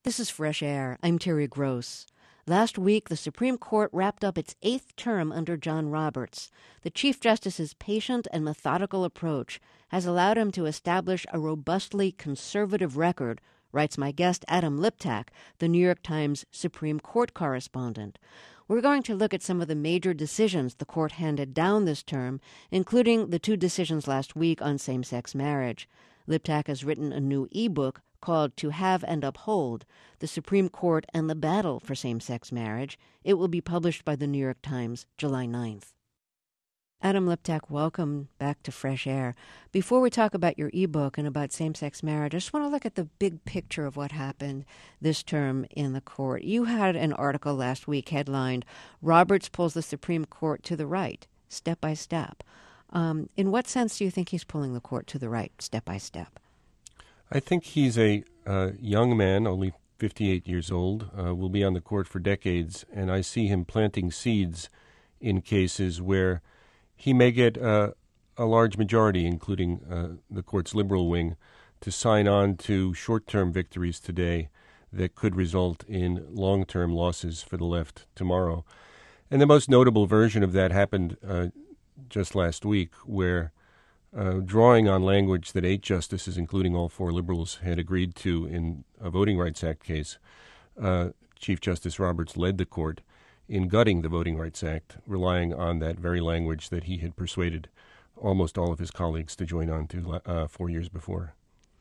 This is Fresh Air. I'm Terry Gross. Last week, the Supreme Court wrapped up its 8th term under John Roberts. The Chief Justice's patient and methodical approach has allowed him to establish a robustly conservative record, writes my guest Adam Liptak, the New York Times Supreme Court correspondent. We're going to look at some of the major decisions the court handed down this term, including the 2 decisions last week on same-sex marriage. Liptak has written a new e-book called To Have and Uphold, The Supreme Court and the Battle for Same-Sex Marriage. It will be published by the New York Times July 9th. Adam Liptak, welcome back to Fresh Air. Before we talk about your e-book and about same-sex marriage, I just want to look at the big picture of what happened this term in the court. You had an article last week headlined, Roberts Pulls the Supreme Court to the Right, Step by Step. In what sense do you think he's pulling the court to the right, step by step? I think he's a young man, only 58 years old, will be on the court for decades, and I see him planting seeds in cases where he may get a large majority, including the court's liberal wing, to sign on to short-term victories today that could result in long-term losses for the left tomorrow. And the most notable version of that happened just last week, where drawing on language that 8 justices, including all 4 liberals, had agreed to in a Voting Rights Act case, Chief Justice Roberts led the court in gutting the Voting Rights Act, relying on that very language that he had persuaded almost all of his colleagues to join on to 4 years before.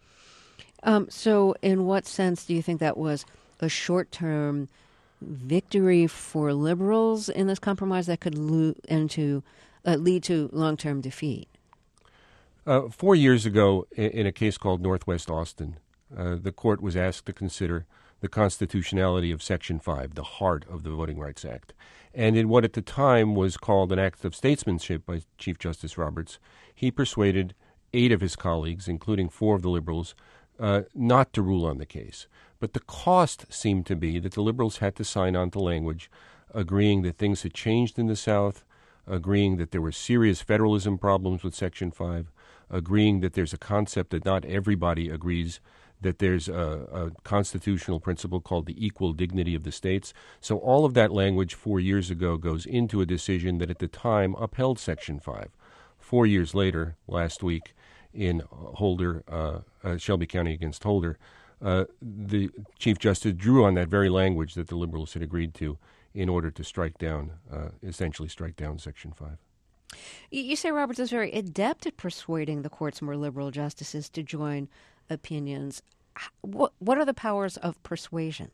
So in what sense do you think that was a short-term victory for liberals in this compromise that could lead to long-term defeat? 4 years ago, in a case called Northwest Austin, the court was asked to consider the constitutionality of Section 5, the heart of the Voting Rights Act. And in what at the time was called an act of statesmanship by Chief Justice Roberts, he persuaded 8 of his colleagues, including 4 of the liberals, not to rule on the case. But the cost seemed to be that the liberals had to sign on to language agreeing that things had changed in the South, agreeing that there were serious federalism problems with Section 5, agreeing that there's a concept that not everybody agrees, that there's a constitutional principle called the equal dignity of the states. So all of that language 4 years ago goes into a decision that at the time upheld Section 5. 4 years later, last week, in Holder, Shelby County against Holder, the Chief Justice drew on that very language that the liberals had agreed to in order to essentially strike down Section 5. You say Roberts is very adept at persuading the court's more liberal justices to join opinions. What are the powers of persuasion?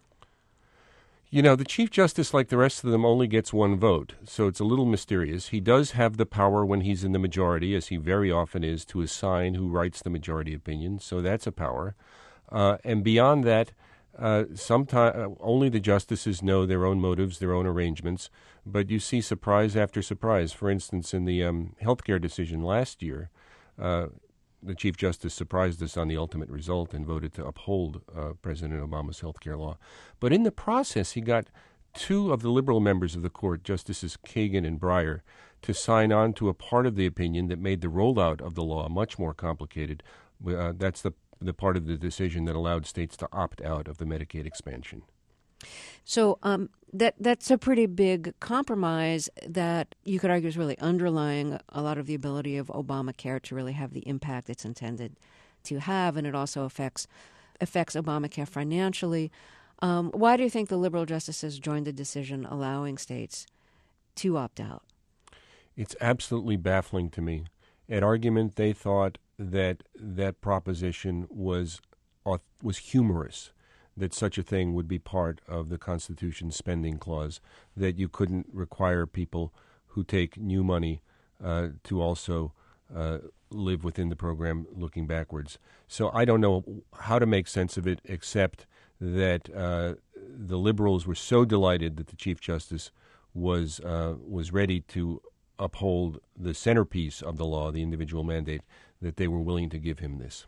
You know, the Chief Justice, like the rest of them, only gets 1 vote, so it's a little mysterious. He does have the power when he's in the majority, as he very often is, to assign who writes the majority opinion, so that's a power. And beyond that, sometimes only the justices know their own motives, their own arrangements, but you see surprise after surprise. For instance, in the healthcare decision last year, the Chief Justice surprised us on the ultimate result and voted to uphold President Obama's healthcare law. But in the process, he got 2 of the liberal members of the court, Justices Kagan and Breyer, to sign on to a part of the opinion that made the rollout of the law much more complicated. That's the part of the decision that allowed states to opt out of the Medicaid expansion. So that's a pretty big compromise that you could argue is really underlying a lot of the ability of Obamacare to really have the impact it's intended to have, and it also affects Obamacare financially. Why do you think the liberal justices joined the decision allowing states to opt out? It's absolutely baffling to me. At argument, they thought that proposition was humorous, that such a thing would be part of the Constitution's spending clause, that you couldn't require people who take new money to also live within the program looking backwards. So I don't know how to make sense of it, except that the liberals were so delighted that the Chief Justice was ready to uphold the centerpiece of the law, the individual mandate, that they were willing to give him this.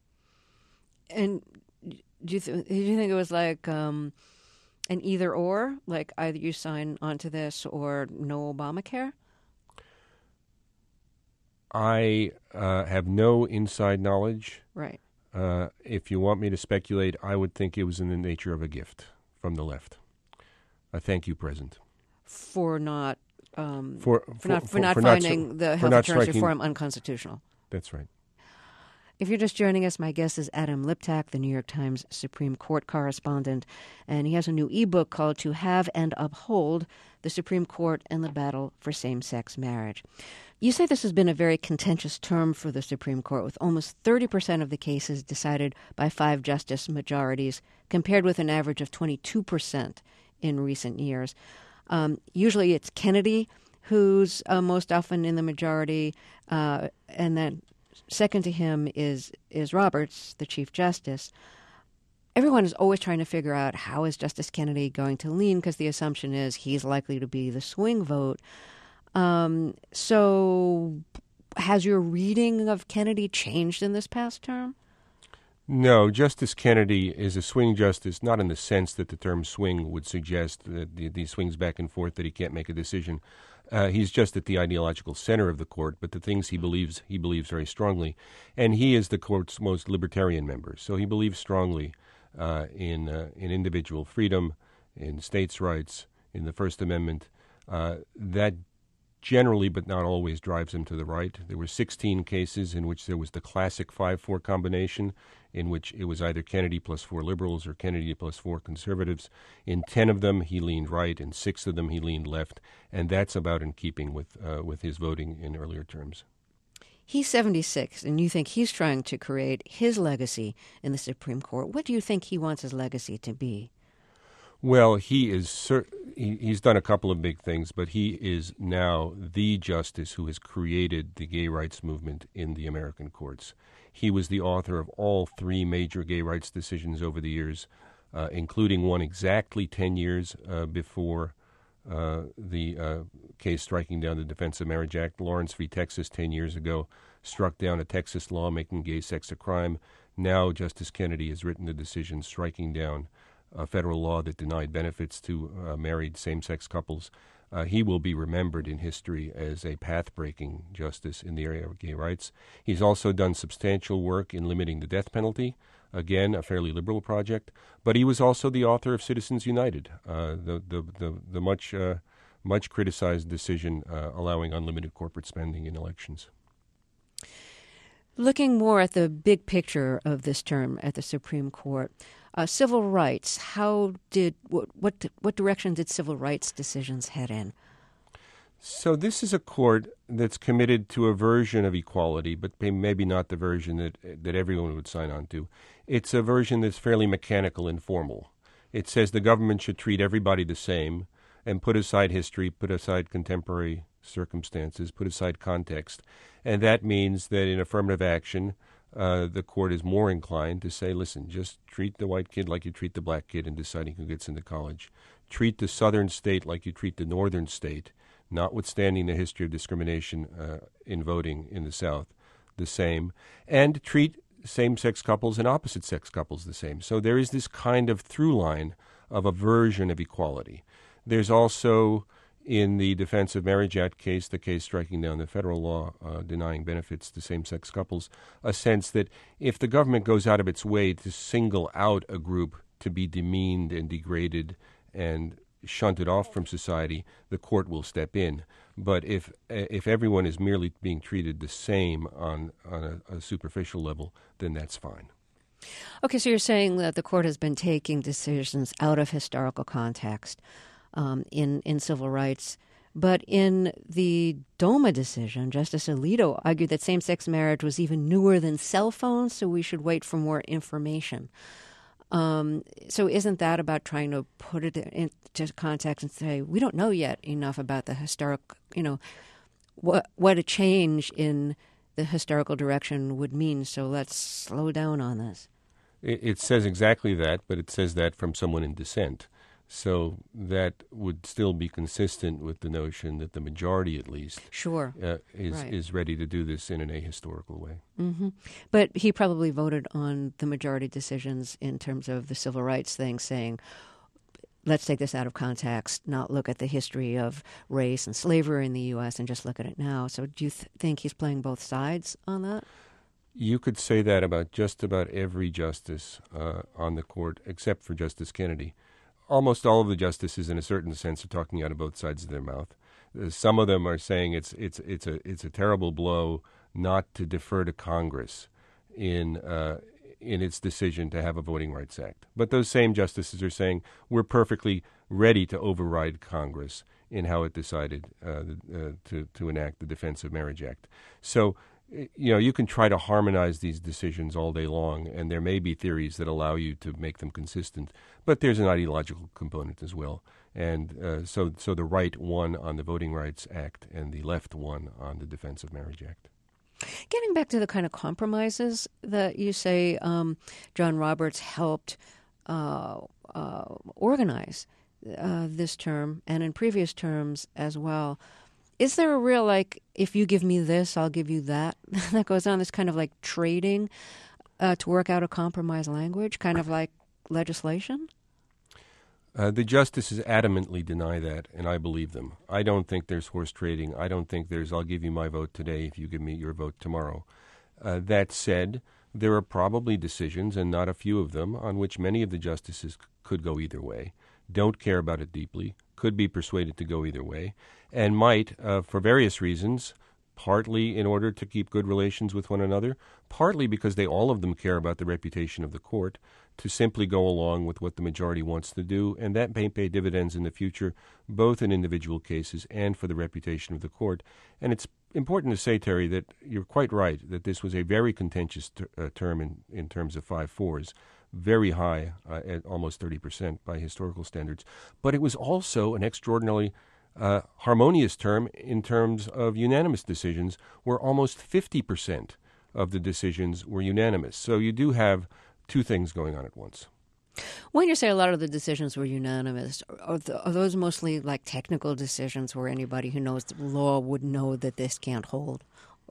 And do you think it was like an either or, like either you sign onto this or no Obamacare? I have no inside knowledge. Right. If you want me to speculate, I would think it was in the nature of a gift from the left. A thank you present. For not For finding the health insurance reform unconstitutional. That's right. If you're just joining us, my guest is Adam Liptak, the New York Times Supreme Court correspondent, and he has a new ebook called To Have and Uphold, the Supreme Court and the Battle for Same-Sex Marriage. You say this has been a very contentious term for the Supreme Court, with almost 30% of the cases decided by 5-justice majorities, compared with an average of 22% in recent years. Usually it's Kennedy who's most often in the majority, and then second to him is Roberts, the Chief Justice. Everyone is always trying to figure out how is Justice Kennedy going to lean, because the assumption is he's likely to be the swing vote. So has your reading of Kennedy changed in this past term? No, Justice Kennedy is a swing justice, not in the sense that the term swing would suggest that he swings back and forth, that he can't make a decision. He's just at the ideological center of the court, but the things he believes very strongly. And he is the court's most libertarian member, so he believes strongly in individual freedom, in states' rights, in the First Amendment. That generally, but not always, drives him to the right. There were 16 cases in which there was the classic 5-4 combination, in which it was either Kennedy plus 4 liberals or Kennedy plus 4 conservatives. In 10 of them, he leaned right. In 6 of them, he leaned left. And that's about in keeping with his voting in earlier terms. He's 76, and you think he's trying to create his legacy in the Supreme Court. What do you think he wants his legacy to be? Well, he's done a couple of big things, but he is now the justice who has created the gay rights movement in the American courts. He was the author of all 3 major gay rights decisions over the years, including one exactly 10 years before the case striking down the Defense of Marriage Act. Lawrence v. Texas 10 years ago struck down a Texas law making gay sex a crime. Now Justice Kennedy has written the decision striking down a federal law that denied benefits to married same-sex couples. He will be remembered in history as a path-breaking justice in the area of gay rights. He's also done substantial work in limiting the death penalty, again, a fairly liberal project. But he was also the author of Citizens United, the much criticized decision allowing unlimited corporate spending in elections. Looking more at the big picture of this term at the Supreme Court, civil rights, what direction did civil rights decisions head in? So this is a court that's committed to a version of equality, but maybe not the version that everyone would sign on to. It's a version that's fairly mechanical and formal. It says the government should treat everybody the same and put aside history, put aside contemporary circumstances, put aside context. And that means that in affirmative action, the court is more inclined to say, listen, just treat the white kid like you treat the black kid in deciding who gets into college. Treat the southern state like you treat the northern state, notwithstanding the history of discrimination in voting in the South, the same. And treat same-sex couples and opposite-sex couples the same. So there is this kind of through line of a version of equality. There's also, in the Defense of Marriage Act case, the case striking down the federal law denying benefits to same-sex couples, a sense that if the government goes out of its way to single out a group to be demeaned and degraded and shunted off from society, the court will step in. But if everyone is merely being treated the same on a superficial level, then that's fine. Okay, so you're saying that the court has been taking decisions out of historical context in civil rights. But in the DOMA decision, Justice Alito argued that same-sex marriage was even newer than cell phones, so we should wait for more information. So isn't that about trying to put it into context and say, we don't know yet enough about the historic, what a change in the historical direction would mean, so let's slow down on this? It says exactly that, but it says that from someone in dissent. So that would still be consistent with the notion that the majority, at least, is ready to do this in an ahistorical way. Mm-hmm. But he probably voted on the majority decisions in terms of the civil rights thing, saying, let's take this out of context, not look at the history of race and slavery in the U.S. and just look at it now. So do you think he's playing both sides on that? You could say that about just about every justice on the court, except for Justice Kennedy. Almost all of the justices, in a certain sense, are talking out of both sides of their mouth. Some of them are saying it's a terrible blow not to defer to Congress in its decision to have a Voting Rights Act. But those same justices are saying we're perfectly ready to override Congress in how it decided to enact the Defense of Marriage Act. So, you can try to harmonize these decisions all day long, and there may be theories that allow you to make them consistent, but there's an ideological component as well. And so the right won on the Voting Rights Act and the left won on the Defense of Marriage Act. Getting back to the kind of compromises that you say John Roberts helped organize this term and in previous terms as well, is there a real, if you give me this, I'll give you that, that goes on, this kind of trading to work out a compromise language, kind of like legislation? The justices adamantly deny that, and I believe them. I don't think there's horse trading. I don't think there's, I'll give you my vote today if you give me your vote tomorrow. That said, there are probably decisions, and not a few of them, on which many of the justices could go either way, don't care about it deeply, could be persuaded to go either way, and might, for various reasons, partly in order to keep good relations with one another, partly because all of them care about the reputation of the court, to simply go along with what the majority wants to do, and that may pay dividends in the future, both in individual cases and for the reputation of the court. And it's important to say, Terry, that you're quite right, that this was a very contentious term in terms of 5-4s, very high, at almost 30% by historical standards. But it was also an extraordinarily harmonious term in terms of unanimous decisions, where almost 50% of the decisions were unanimous. So you do have two things going on at once. When you say a lot of the decisions were unanimous, are those mostly technical decisions where anybody who knows the law would know that this can't hold?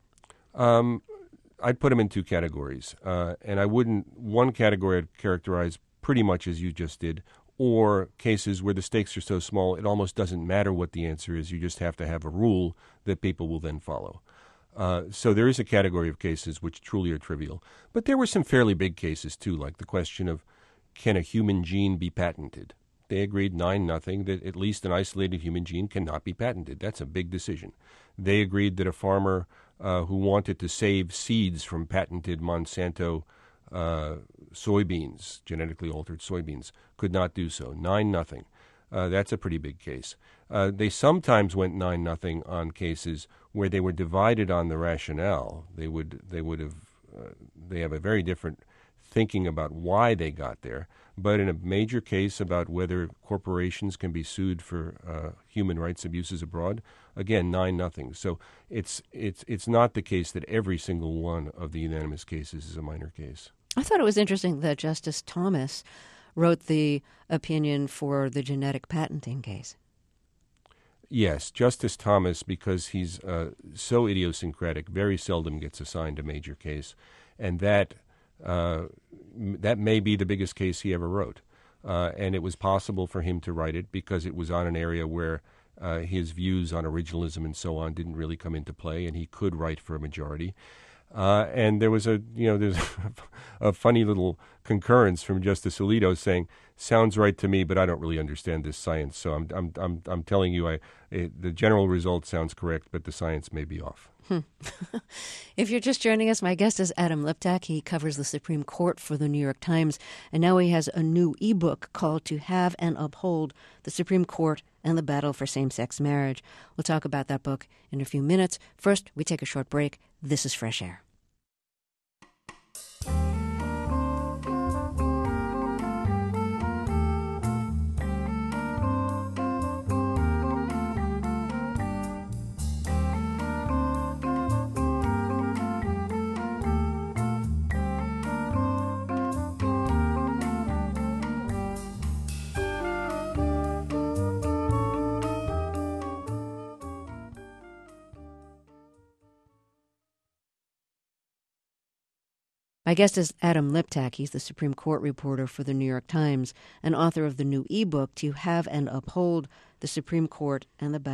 I'd put them in two categories. And one category I'd characterize pretty much as you just did, or cases where the stakes are so small it almost doesn't matter what the answer is. You just have to have a rule that people will then follow. So there is a category of cases which truly are trivial. But there were some fairly big cases, too, like the question of, can a human gene be patented? They agreed 9-0 that at least an isolated human gene cannot be patented. That's a big decision. They agreed that a farmer who wanted to save seeds from patented Monsanto soybeans, genetically altered soybeans, could not do so. 9-0. That's a pretty big case. They sometimes went 9-0 on cases where they were divided on the rationale. They have a very different thinking about why they got there. But in a major case about whether corporations can be sued for human rights abuses abroad, again, 9-0. So it's not the case that every single one of the unanimous cases is a minor case. I thought it was interesting that Justice Thomas wrote the opinion for the genetic patenting case. Yes, Justice Thomas, because he's so idiosyncratic, very seldom gets assigned a major case, and that may be the biggest case he ever wrote. And it was possible for him to write it because it was on an area where his views on originalism and so on didn't really come into play, and he could write for a majority. And there was there's a funny little concurrence from Justice Alito saying, "Sounds right to me, but I don't really understand this science. So I'm telling you, the general result sounds correct, but the science may be off." If you're just joining us, my guest is Adam Liptak. He covers the Supreme Court for the New York Times, and now he has a new ebook called "To Have and Uphold: The Supreme Court and the Battle for Same-Sex Marriage." We'll talk about that book in a few minutes. First, we take a short break. This is Fresh Air. My guest is Adam Liptak. He's the Supreme Court reporter for the New York Times and author of the new ebook, "To Have and Uphold: The Supreme Court and the Battle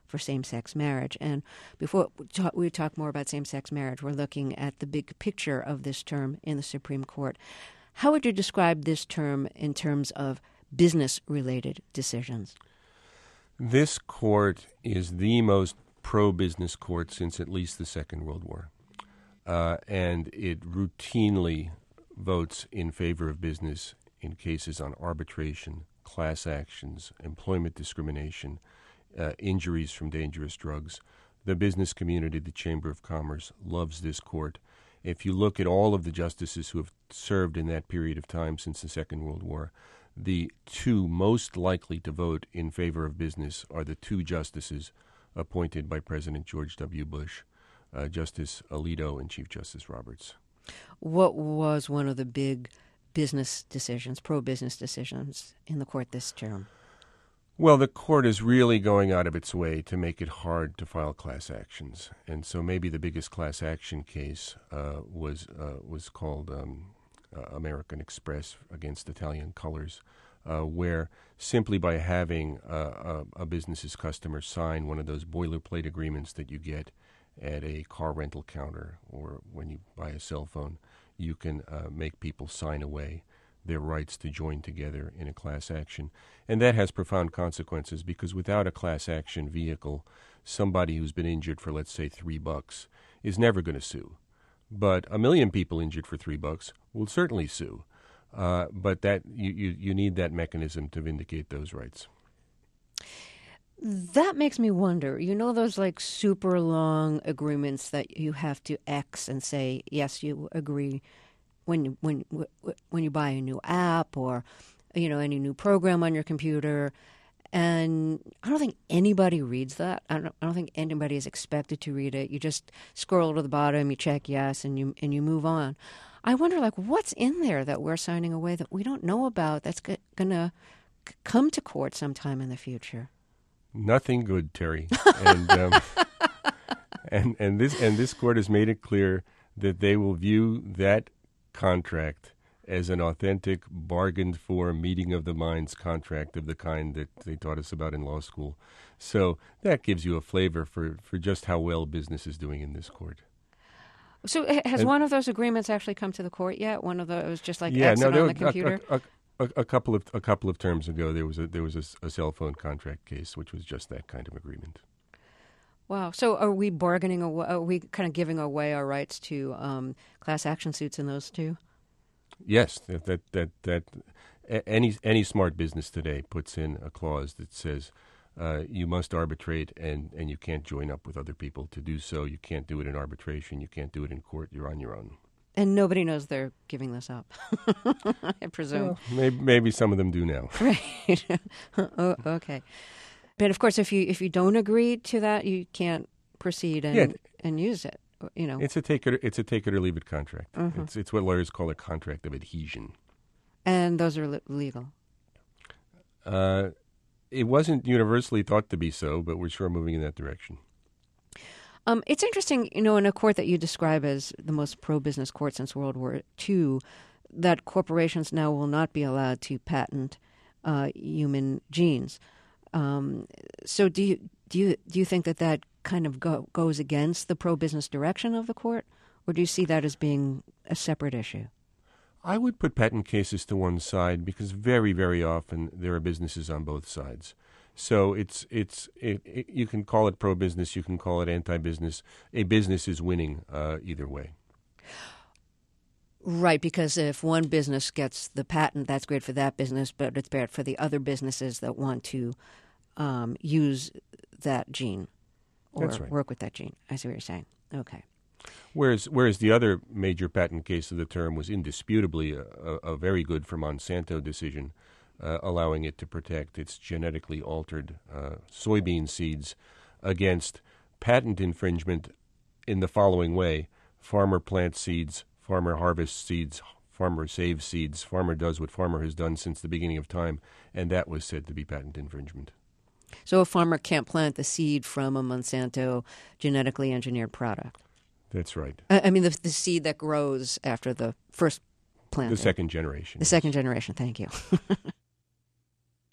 for same-sex marriage. And before we talk more about same-sex marriage, we're looking at the big picture of this term in the Supreme Court. How would you describe this term in terms of business-related decisions? This court is the most pro-business court since at least the Second World War. And it routinely votes in favor of business in cases on arbitration, class actions, employment discrimination, injuries from dangerous drugs. The business community, the Chamber of Commerce, loves this court. If you look at all of the justices who have served in that period of time since the Second World War, the two most likely to vote in favor of business are the two justices appointed by President George W. Bush, Justice Alito and Chief Justice Roberts. What was one of the big business decisions, pro-business decisions, in the court this term? Well, the court is really going out of its way to make it hard to file class actions. And so maybe the biggest class action case was called American Express against Italian Colors, where simply by having a business's customer sign one of those boilerplate agreements that you get at a car rental counter or when you buy a cell phone, you can make people sign away their rights to join together in a class action. And that has profound consequences because without a class action vehicle, somebody who's been injured for, let's say, $3 is never going to sue. But 1 million people injured for $3 will certainly sue. But that you need that mechanism to vindicate those rights. That makes me wonder, those like super long agreements that you have to X and say, yes, you agree when you buy a new app or, any new program on your computer. And I don't think anybody reads that. I don't think anybody is expected to read it. You just scroll to the bottom, you check yes, and you move on. I wonder, what's in there that we're signing away that we don't know about that's going to come to court sometime in the future? Nothing good, Terry. And this court has made it clear that they will view that contract as an authentic, bargained-for, meeting-of-the-minds contract of the kind that they taught us about in law school. So that gives you a flavor for just how well business is doing in this court. So has one of those agreements actually come to the court yet? One of those just exit on the computer? A couple of terms ago, there was a cell phone contract case, which was just that kind of agreement. Wow. So are we bargaining away? Are we kind of giving away our rights to class action suits in those two? Yes. That any smart business today puts in a clause that says you must arbitrate and you can't join up with other people to do so. You can't do it in arbitration. You can't do it in court. You're on your own. And nobody knows they're giving this up, I presume. Well, maybe some of them do now. Right. Oh, okay. But of course, if you don't agree to that, you can't proceed and use it. It's a take it or leave it contract. Mm-hmm. It's what lawyers call a contract of adhesion. And those are legal. It wasn't universally thought to be so, but we're sure moving in that direction. It's interesting, in a court that you describe as the most pro-business court since World War II, that corporations now will not be allowed to patent human genes. So do you think that kind of goes against the pro-business direction of the court, or do you see that as being a separate issue? I would put patent cases to one side because very, very often there are businesses on both sides. So you can call it pro-business, you can call it anti-business. A business is winning either way. Right, because if one business gets the patent, that's great for that business, but it's bad for the other businesses that want to use that gene or That's right. Work with that gene. I see what you're saying. Okay. Whereas the other major patent case of the term was indisputably a very good for Monsanto decision, allowing it to protect its genetically altered soybean seeds against patent infringement in the following way: farmer plants seeds, farmer harvests seeds, farmer saves seeds, farmer does what farmer has done since the beginning of time, and that was said to be patent infringement. So a farmer can't plant the seed from a Monsanto genetically engineered product? That's right. I mean the seed that grows after the first planting. The second generation. The second generation, thank you.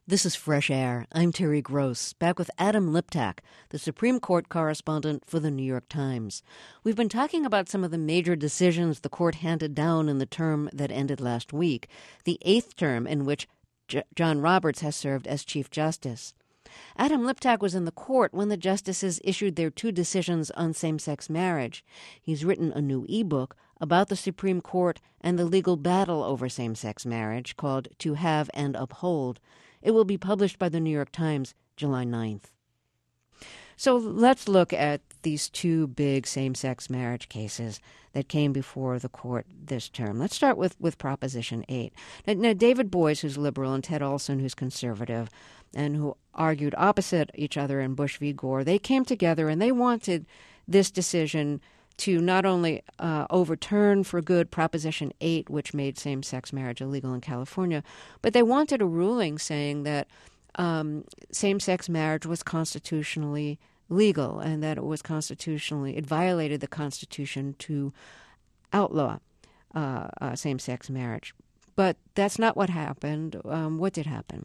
This is Fresh Air. I'm Terry Gross, back with Adam Liptak, the Supreme Court correspondent for the New York Times. We've been talking about some of the major decisions the court handed down in the term that ended last week, the 8th term in which John Roberts has served as Chief Justice. Adam Liptak was in the court when the justices issued their 2 decisions on same-sex marriage. He's written a new ebook about the Supreme Court and the legal battle over same-sex marriage called To Have and Uphold. It will be published by the New York Times July 9th. So let's look at these 2 big same-sex marriage cases that came before the court this term. Let's start with Proposition 8. Now, David Boies, who's liberal, and Ted Olson, who's conservative, and who argued opposite each other in Bush v. Gore, they came together and they wanted this decision to not only overturn for good Proposition 8, which made same-sex marriage illegal in California, but they wanted a ruling saying that same-sex marriage was constitutionally legal and that it violated the Constitution to outlaw same-sex marriage. But that's not what happened. What did happen?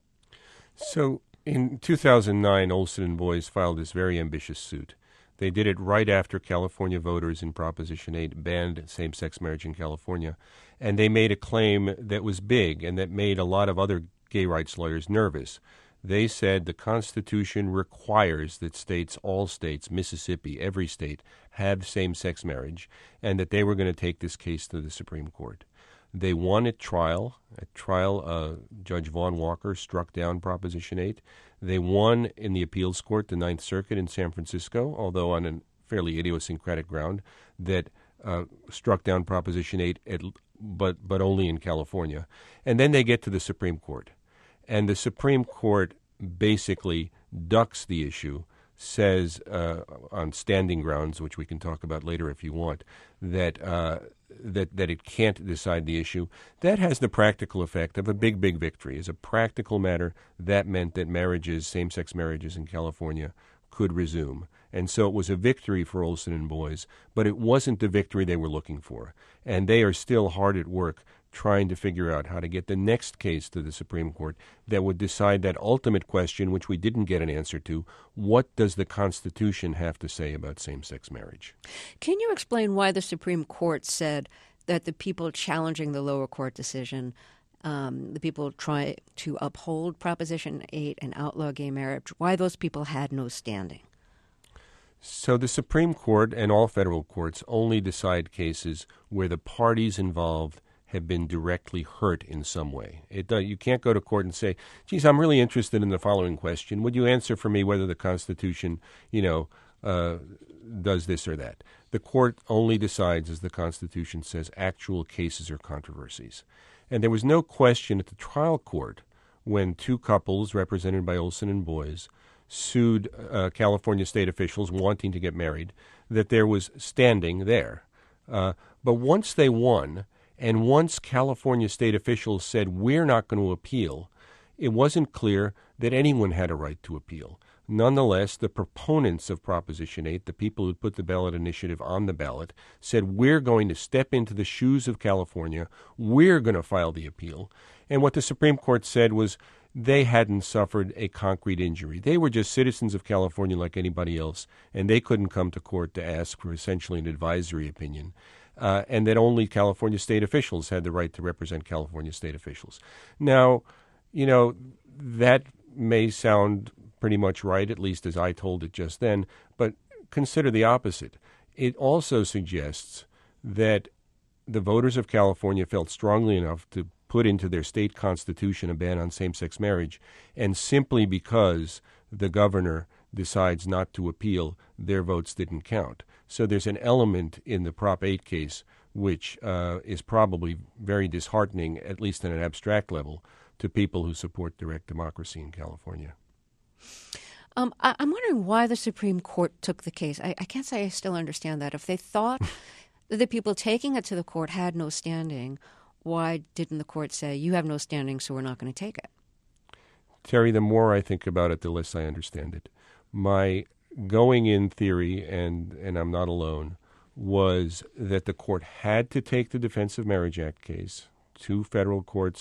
So in 2009, Olson and Boies filed this very ambitious suit. They did it right after California voters in Proposition 8 banned same-sex marriage in California. And they made a claim that was big and that made a lot of other gay rights lawyers nervous. They said the Constitution requires that states, all states, Mississippi, every state, have same-sex marriage, and that they were going to take this case to the Supreme Court. They won at trial. At trial, Judge Vaughn Walker struck down Proposition 8. They won in the appeals court, the Ninth Circuit in San Francisco, although on a fairly idiosyncratic ground, that struck down Proposition 8, but only in California. And then they get to the Supreme Court. And the Supreme Court basically ducks the issue, says on standing grounds, which we can talk about later if you want, that it can't decide the issue. That has the practical effect of a big, big victory. As a practical matter, that meant that marriages, same-sex marriages in California, could resume. And so it was a victory for Olson and Boies, but it wasn't the victory they were looking for. And they are still hard at work trying to figure out how to get the next case to the Supreme Court that would decide that ultimate question, which we didn't get an answer to: what does the Constitution have to say about same-sex marriage? Can you explain why the Supreme Court said that the people challenging the lower court decision, the people trying to uphold Proposition 8 and outlaw gay marriage, why those people had no standing? So the Supreme Court and all federal courts only decide cases where the parties involved have been directly hurt in some way. You can't go to court and say, geez, I'm really interested in the following question. Would you answer for me whether the Constitution, does this or that? The court only decides, as the Constitution says, actual cases or controversies. And there was no question at the trial court when 2 couples represented by Olson and Boies sued California state officials wanting to get married, that there was standing there. But once they won, and once California state officials said, we're not going to appeal, it wasn't clear that anyone had a right to appeal. Nonetheless, the proponents of Proposition 8, the people who put the ballot initiative on the ballot, said, we're going to step into the shoes of California, we're going to file the appeal. And what the Supreme Court said was they hadn't suffered a concrete injury. They were just citizens of California like anybody else, and they couldn't come to court to ask for essentially an advisory opinion. And that only California state officials had the right to represent California state officials. Now, that may sound pretty much right, at least as I told it just then, but consider the opposite. It also suggests that the voters of California felt strongly enough to put into their state constitution a ban on same-sex marriage, and simply because the governor decides not to appeal, their votes didn't count. So there's an element in the Prop 8 case which is probably very disheartening, at least at an abstract level, to people who support direct democracy in California. I'm wondering why the Supreme Court took the case. I can't say I still understand that. If they thought that the people taking it to the court had no standing, why didn't the court say, you have no standing, so we're not going to take it? Terry, the more I think about it, the less I understand it. My going-in theory, and I'm not alone, was that the court had to take the Defense of Marriage Act case. 2 federal courts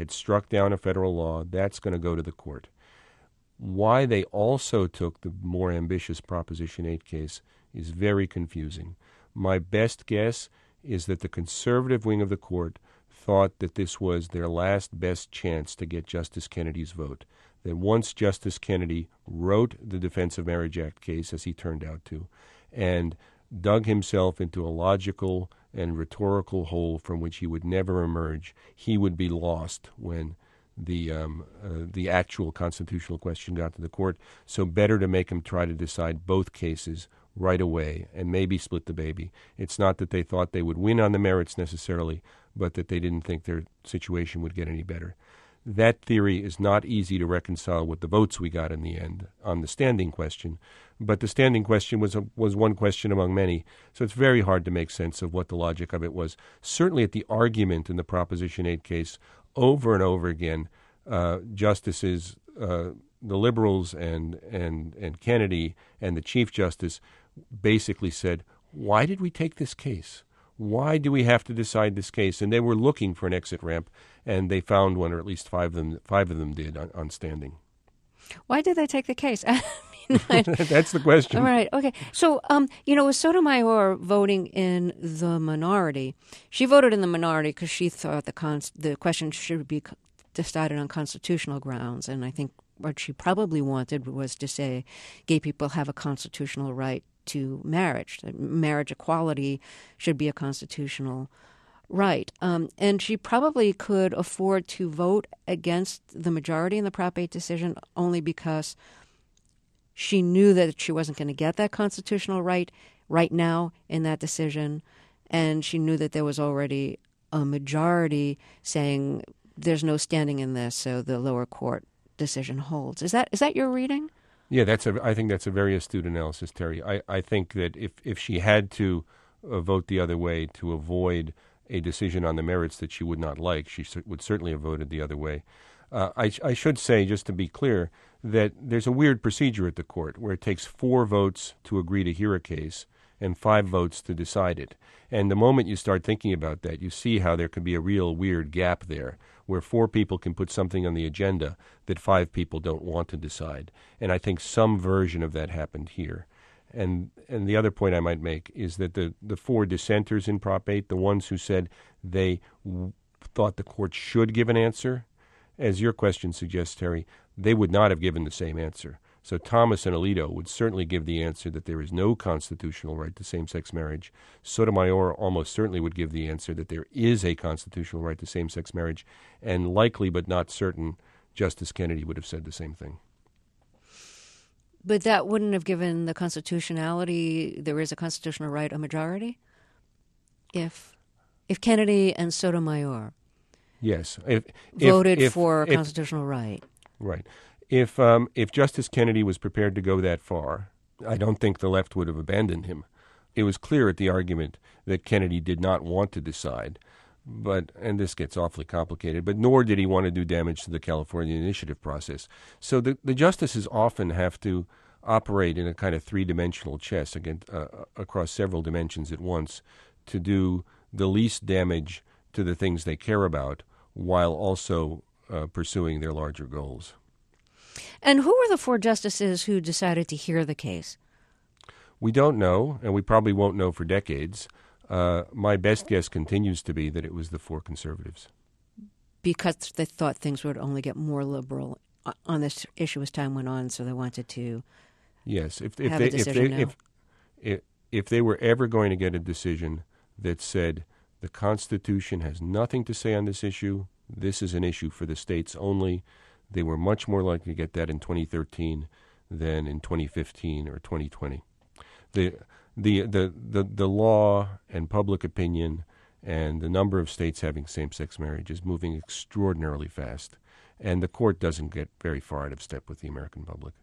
had struck down a federal law. That's going to go to the court. Why they also took the more ambitious Proposition 8 case is very confusing. My best guess is that the conservative wing of the court thought that this was their last best chance to get Justice Kennedy's vote. That once Justice Kennedy wrote the Defense of Marriage Act case, as he turned out to, and dug himself into a logical and rhetorical hole from which he would never emerge, he would be lost when the actual constitutional question got to the court. So better to make him try to decide both cases right away and maybe split the baby. It's not that they thought they would win on the merits necessarily, but that they didn't think their situation would get any better. That theory is not easy to reconcile with the votes we got in the end on the standing question, but the standing question was one question among many, so it's very hard to make sense of what the logic of it was. Certainly at the argument in the Proposition 8 case, over and over again, justices, the liberals and Kennedy and the Chief Justice basically said, why did we take this case? Why do we have to decide this case? And they were looking for an exit ramp, and they found one, or at least five of them did on standing. Why did they take the case? That's the question. All right. Okay. So, with Sotomayor voting in the minority, she voted in the minority because she thought the question should be decided on constitutional grounds. And I think what she probably wanted was to say gay people have a constitutional right to marriage. That marriage equality should be a constitutional right. And she probably could afford to vote against the majority in the Prop 8 decision only because she knew that she wasn't going to get that constitutional right now in that decision. And she knew that there was already a majority saying there's no standing in this, so the lower court decision holds. Is that your reading? Yeah, I think that's a very astute analysis, Terry. I think that if she had to vote the other way to avoid a decision on the merits that she would not like, she would certainly have voted the other way. I should say, just to be clear, that there's a weird procedure at the court where it takes 4 votes to agree to hear a case and 5 votes to decide it. And the moment you start thinking about that, you see how there could be a real weird gap there where 4 people can put something on the agenda that 5 people don't want to decide. And I think some version of that happened here. And the other point I might make is that the 4 dissenters in Prop 8, the ones who said they thought the court should give an answer, as your question suggests, Terry, they would not have given the same answer. So Thomas and Alito would certainly give the answer that there is no constitutional right to same-sex marriage. Sotomayor almost certainly would give the answer that there is a constitutional right to same-sex marriage. And likely but not certain, Justice Kennedy would have said the same thing. But that wouldn't have given the constitutionality, there is a constitutional right, a majority? If Kennedy and Sotomayor voted for a constitutional right. Right. If Justice Kennedy was prepared to go that far, I don't think the left would have abandoned him. It was clear at the argument that Kennedy did not want to decide, and this gets awfully complicated, but nor did he want to do damage to the California initiative process. So the justices often have to operate in a kind of 3-dimensional chess across several dimensions at once to do the least damage to the things they care about while also pursuing their larger goals. And who were the 4 justices who decided to hear the case? We don't know, and we probably won't know for decades. My best guess continues to be that it was the 4 conservatives. Because they thought things would only get more liberal on this issue as time went on, so they wanted to have a decision now. If they were ever going to get a decision that said the Constitution has nothing to say on this issue, this is an issue for the states only, they were much more likely to get that in 2013 than in 2015 or 2020. The law and public opinion and the number of states having same-sex marriage is moving extraordinarily fast, and the court doesn't get very far out of step with the American public.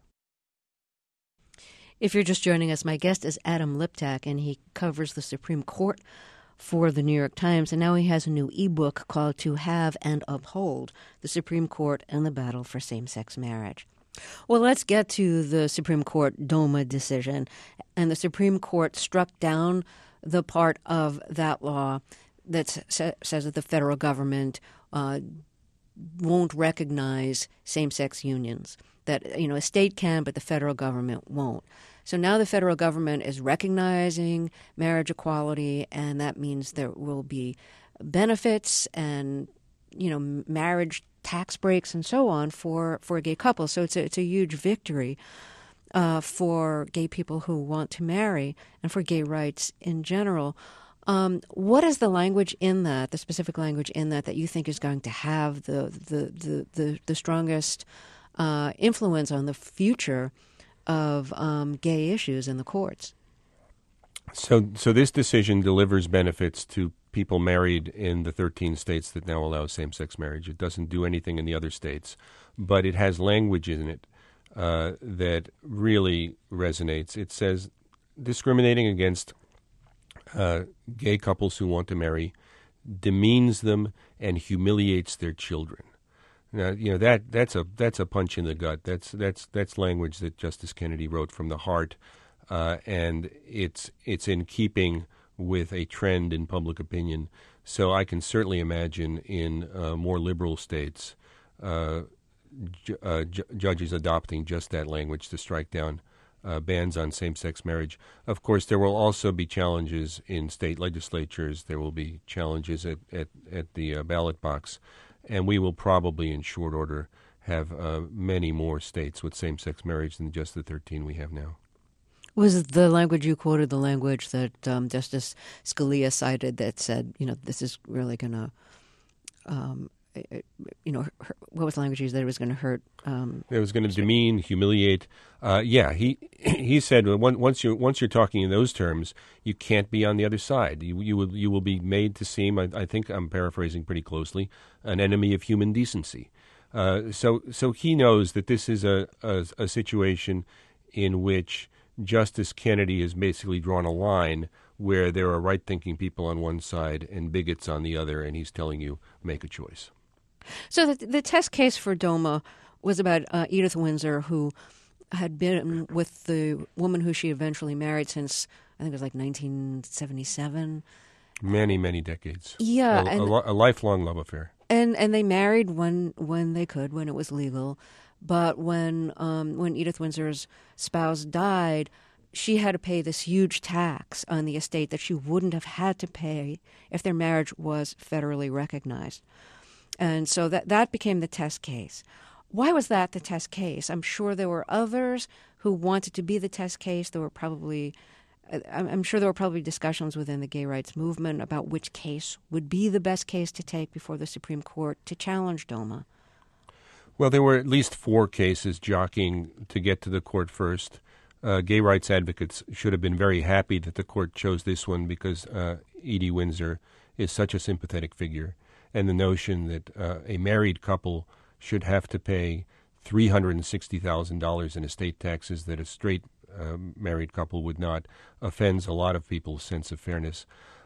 If you're just joining us, my guest is Adam Liptak, and he covers the Supreme Court for the New York Times, and now he has a new ebook called To Have and Uphold, the Supreme Court and the Battle for Same-Sex Marriage. Well, let's get to the Supreme Court DOMA decision. And the Supreme Court struck down the part of that law that says that the federal government won't recognize same-sex unions. That, a state can, but the federal government won't. So now the federal government is recognizing marriage equality, and that means there will be benefits and, marriage tax breaks and so on for gay couples. So it's a huge victory for gay people who want to marry and for gay rights in general. What is the language in that, the specific language in that you think is going to have the strongest influence on the future of gay issues in the courts? So this decision delivers benefits to people married in the 13 states that now allow same-sex marriage. It doesn't do anything in the other states, but it has language in it that really resonates. It says discriminating against gay couples who want to marry demeans them and humiliates their children. Now, that's a punch in the gut. That's language that Justice Kennedy wrote from the heart, and it's in keeping with a trend in public opinion. So I can certainly imagine in more liberal states judges adopting just that language to strike down bans on same-sex marriage. Of course, there will also be challenges in state legislatures. There will be challenges at the ballot box. And we will probably, in short order, have many more states with same-sex marriage than just the 13 we have now. Was the language you quoted the language that Justice Scalia cited that said, this is really going to, what was the language he used that it was going to hurt? It was going to demean, humiliate. He said once you're talking in those terms, you can't be on the other side. You will be made to seem, I think I'm paraphrasing pretty closely, an enemy of human decency. So he knows that this is a situation in which Justice Kennedy has basically drawn a line where there are right-thinking people on one side and bigots on the other, and he's telling you, make a choice. So the test case for DOMA was about Edith Windsor, who had been with the woman who she eventually married since, I think it was like 1977. Many, many decades. Yeah. A lifelong love affair. And they married when they could, when it was legal. But when Edith Windsor's spouse died, she had to pay this huge tax on the estate that she wouldn't have had to pay if their marriage was federally recognized. And so that became the test case. Why was that the test case? I'm sure there were others who wanted to be the test case. I'm sure there were probably discussions within the gay rights movement about which case would be the best case to take before the Supreme Court to challenge DOMA. Well, there were at least 4 cases jockeying to get to the court first. Gay rights advocates should have been very happy that the court chose this one because Edie Windsor is such a sympathetic figure. And the notion that a married couple should have to pay $360,000 in estate taxes that a straight married couple would not offends a lot of people's sense of fairness.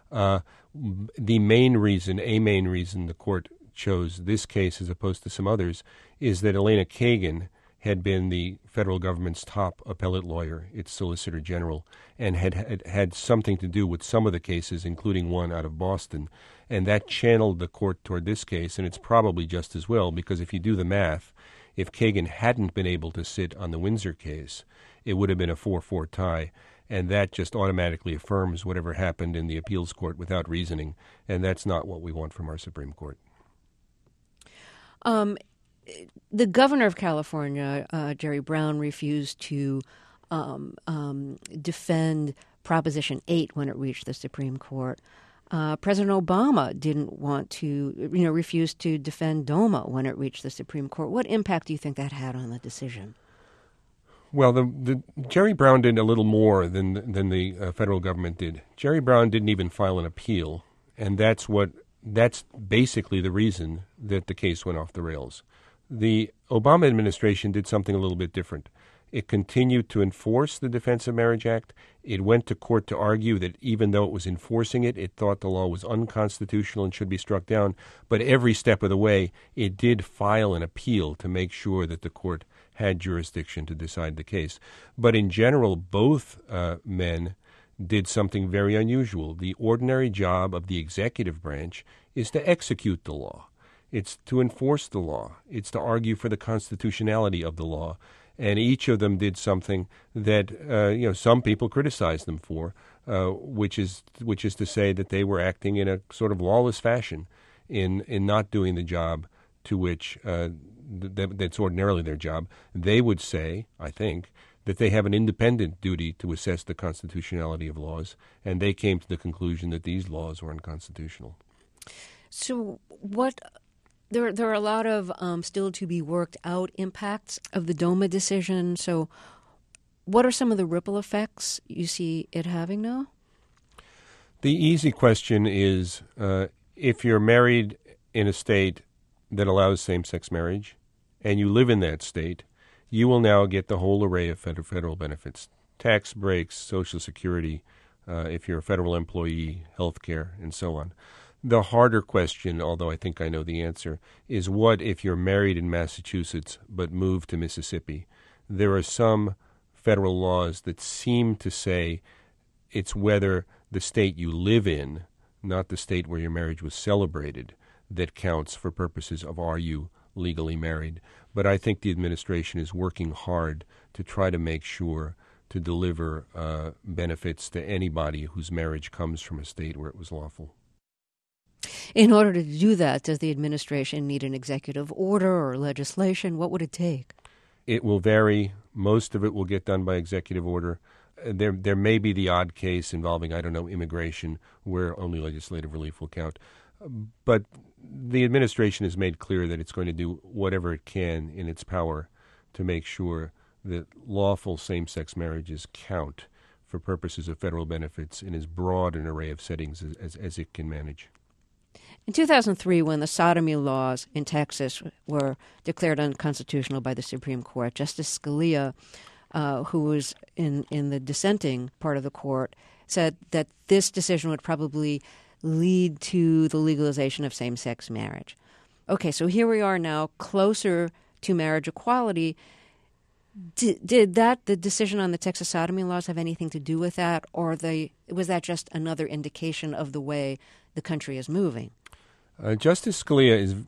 The main reason the court chose this case as opposed to some others is that Elena Kagan had been the federal government's top appellate lawyer, its Solicitor General, and had something to do with some of the cases, including one out of Boston. And that channeled the court toward this case, and it's probably just as well, because if you do the math, if Kagan hadn't been able to sit on the Windsor case, it would have been a 4-4 tie, and that just automatically affirms whatever happened in the appeals court without reasoning, and that's not what we want from our Supreme Court. The governor of California, Jerry Brown, refused to defend Proposition 8 when it reached the Supreme Court. President Obama didn't want to, refused to defend DOMA when it reached the Supreme Court. What impact do you think that had on the decision? Well, the Jerry Brown did a little more than the federal government did. Jerry Brown didn't even file an appeal, and that's basically the reason that the case went off the rails. The Obama administration did something a little bit different. It continued to enforce the Defense of Marriage Act. It went to court to argue that even though it was enforcing it, it thought the law was unconstitutional and should be struck down. But every step of the way, it did file an appeal to make sure that the court had jurisdiction to decide the case. But in general, both men did something very unusual. The ordinary job of the executive branch is to execute the law. It's to enforce the law. It's to argue for the constitutionality of the law. And each of them did something that some people criticized them for, which is to say that they were acting in a sort of lawless fashion in not doing the job to which that's ordinarily their job. They would say, I think, that they have an independent duty to assess the constitutionality of laws, and they came to the conclusion that these laws were unconstitutional. So there are a lot of still to be worked out impacts of the DOMA decision. So what are some of the ripple effects you see it having now? The easy question is if you're married in a state that allows same-sex marriage and you live in that state, you will now get the whole array of federal benefits, tax breaks, Social Security, if you're a federal employee, health care, and so on. The harder question, although I think I know the answer, is what if you're married in Massachusetts but moved to Mississippi? There are some federal laws that seem to say it's whether the state you live in, not the state where your marriage was celebrated, that counts for purposes of are you legally married. But I think the administration is working hard to try to make sure to deliver benefits to anybody whose marriage comes from a state where it was lawful. In order to do that, does the administration need an executive order or legislation? What would it take? It will vary. Most of it will get done by executive order. There may be the odd case involving, immigration, where only legislative relief will count. But the administration has made clear that it's going to do whatever it can in its power to make sure that lawful same-sex marriages count for purposes of federal benefits in as broad an array of settings as it can manage. In 2003, when the sodomy laws in Texas were declared unconstitutional by the Supreme Court, Justice Scalia, who was in the dissenting part of the court, said that this decision would probably lead to the legalization of same-sex marriage. Okay, so here we are now, closer to marriage equality. Did the decision on the Texas sodomy laws have anything to do with that, or was that just another indication of the way the country is moving? Justice Scalia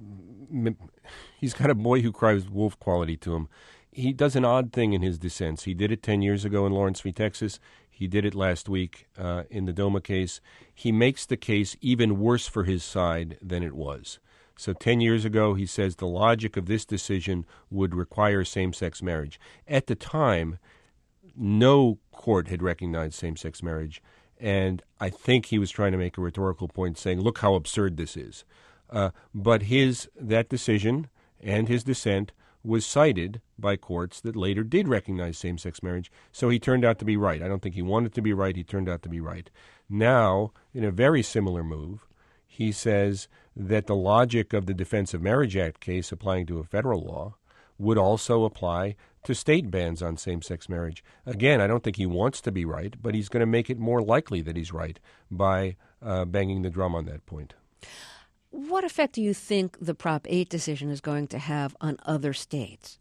he's got a boy who cries wolf quality to him. He does an odd thing in his dissents. He did it 10 years ago in Lawrence v. Texas. He did it last week in the DOMA case. He makes the case even worse for his side than it was. So 10 years ago, he says the logic of this decision would require same-sex marriage. At the time, no court had recognized same-sex marriage, and I think he was trying to make a rhetorical point saying, look how absurd this is. But that decision and his dissent was cited by courts that later did recognize same-sex marriage, so he turned out to be right. I don't think he wanted to be right. He turned out to be right. Now, in a very similar move, he says that the logic of the Defense of Marriage Act case applying to a federal law would also apply to state bans on same-sex marriage. Again, I don't think he wants to be right, but he's going to make it more likely that he's right by banging the drum on that point. What effect do you think the Prop 8 decision is going to have on other states?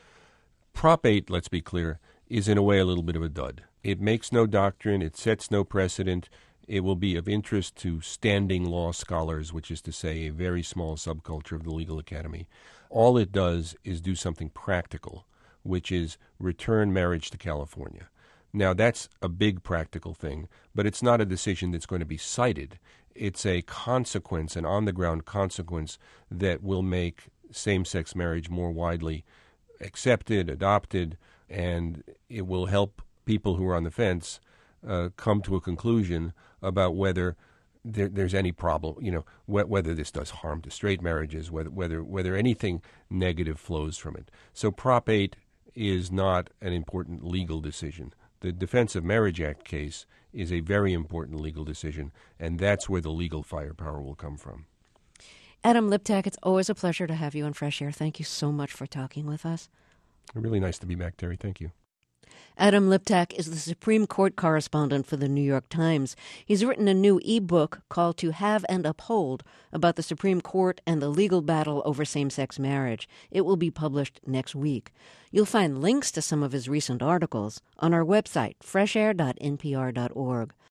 Prop 8, let's be clear, is in a way a little bit of a dud. It makes no doctrine. It sets no precedent. It will be of interest to standing law scholars, which is to say a very small subculture of the legal academy. All it does is do something practical, which is return marriage to California. Now, that's a big practical thing, but it's not a decision that's going to be cited. It's a consequence, an on-the-ground consequence that will make same-sex marriage more widely accepted, adopted, and it will help people who are on the fence come to a conclusion about whether there's any problem, whether this does harm to straight marriages, whether anything negative flows from it. So Prop 8 is not an important legal decision. The Defense of Marriage Act case is a very important legal decision, and that's where the legal firepower will come from. Adam Liptak, it's always a pleasure to have you on Fresh Air. Thank you so much for talking with us. Really nice to be back, Terry. Thank you. Adam Liptak is the Supreme Court correspondent for the New York Times. He's written a new e-book called To Have and Uphold about the Supreme Court and the legal battle over same-sex marriage. It will be published next week. You'll find links to some of his recent articles on our website, freshair.npr.org.